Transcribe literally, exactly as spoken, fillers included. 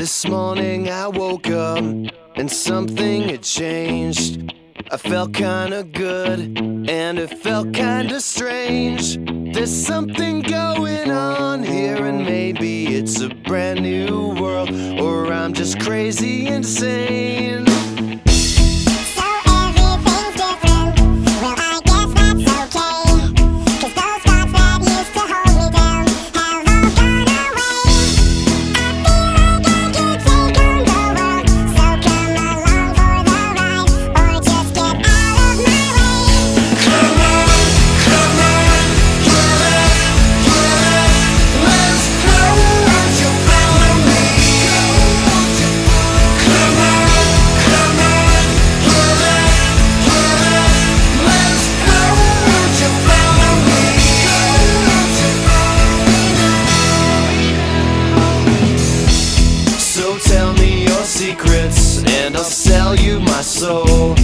This morning I woke up and something had changed. I felt kinda good and it felt kinda strange. There's something going on here, and maybe it's a brand new world, or I'm just crazy insane. Tell me your secrets and I'll sell you my soul.